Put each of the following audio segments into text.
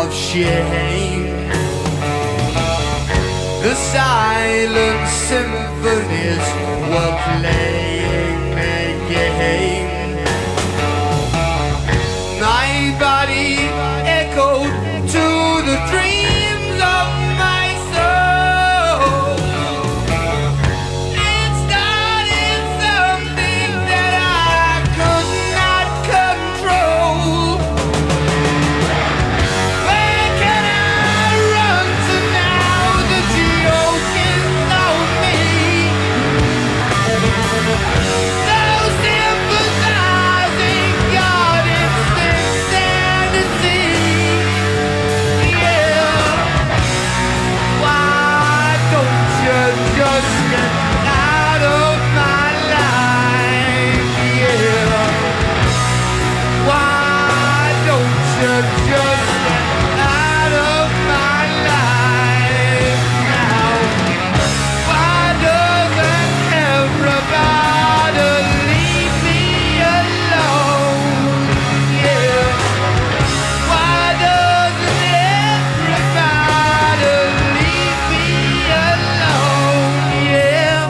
of shame. The silent symphonies were playing again. My body echoed to the dreams of my soul. It started something that I could not control. Where can I run to now that the yoke is on me? So sympathizing, God, it's insanity. Yeah. Why don't you just get out of my life? Yeah. Why don't you just get out of my life now? Why doesn't everybody leave me alone? Yeah. Why doesn't everybody leave me alone? Yeah.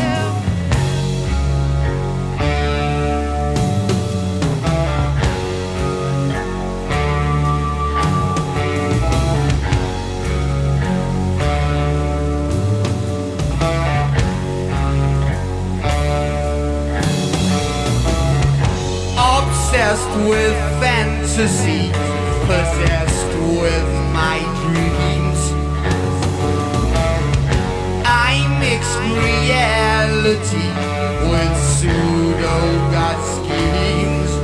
Obsessed with fantasy, possessed with my dreams. I mix reality with pseudo-god schemes.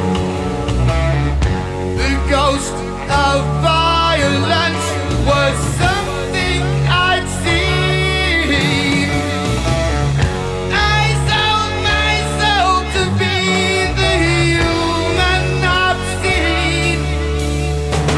The ghost of violence was something I'd seen. I sold myself to be the human obscene.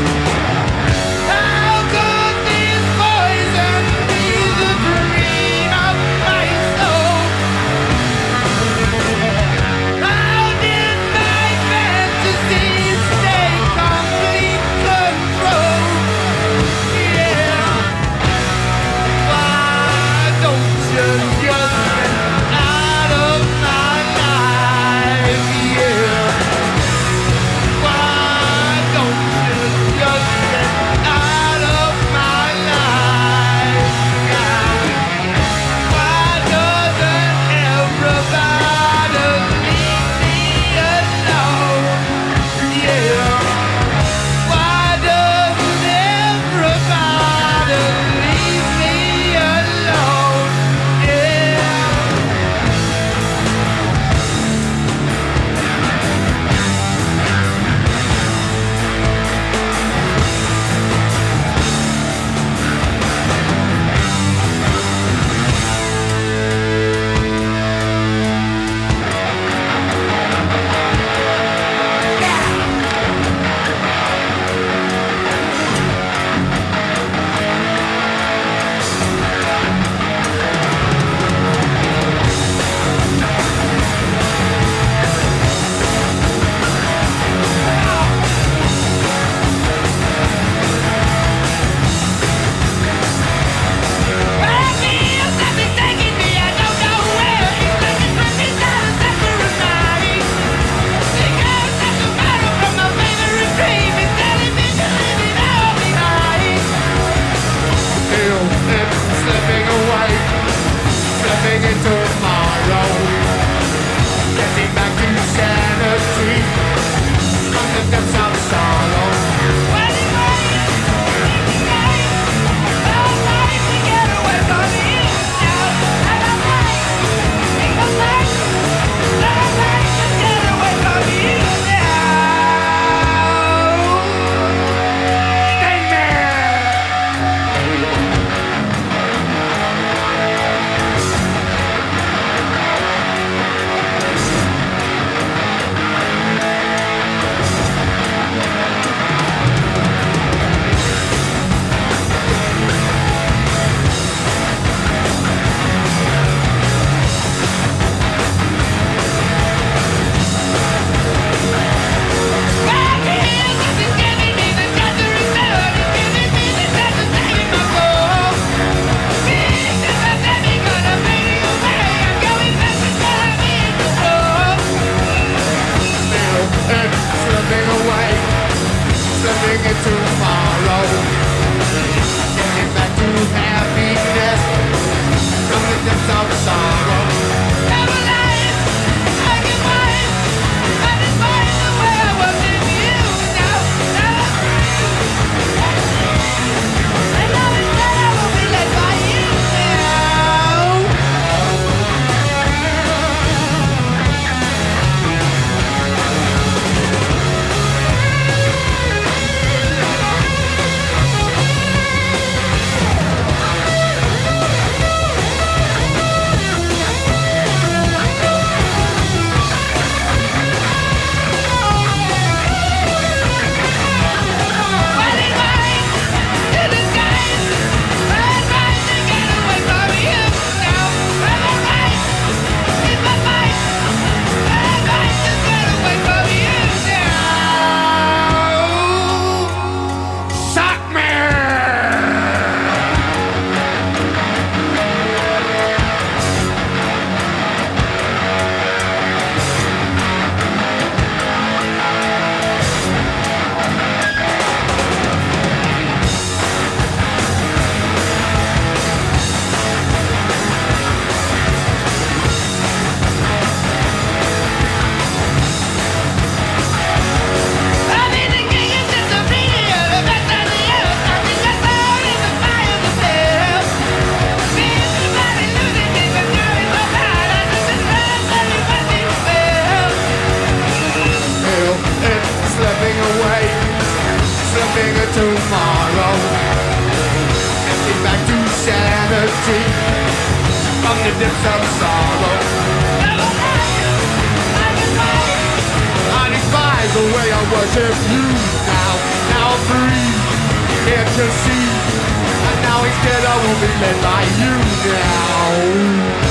liberty from the depths of sorrow. I despise the way I worship you now. Now free, here to see. And now instead I will be led by you now.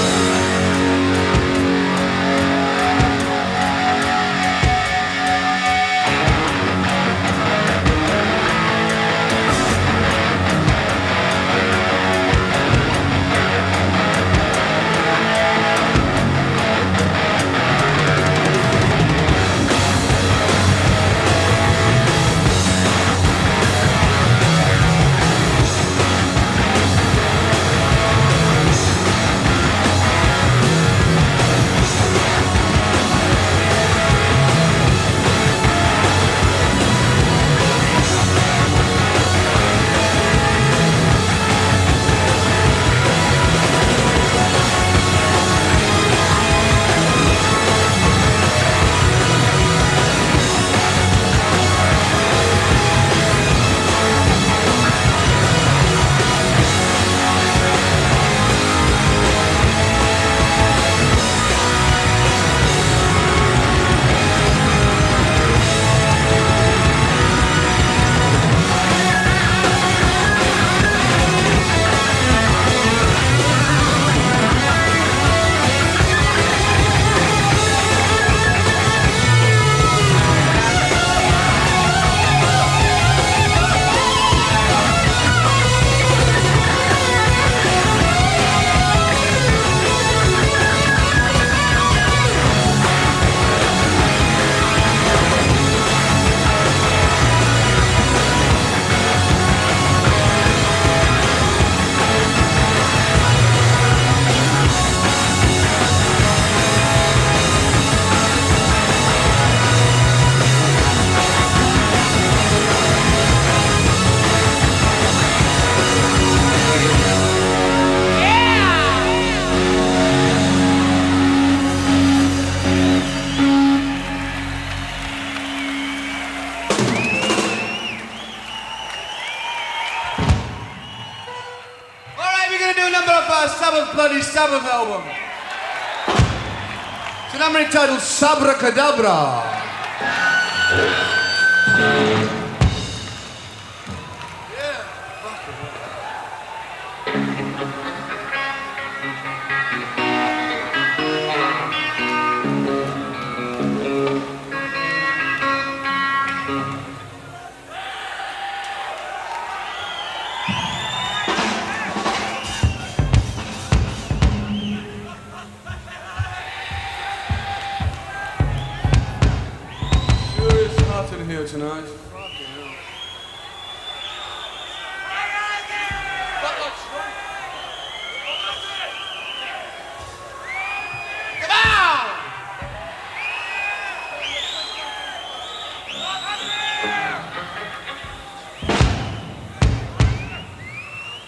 Bloody Sabbath album. It's a number entitled Sabra Cadabra.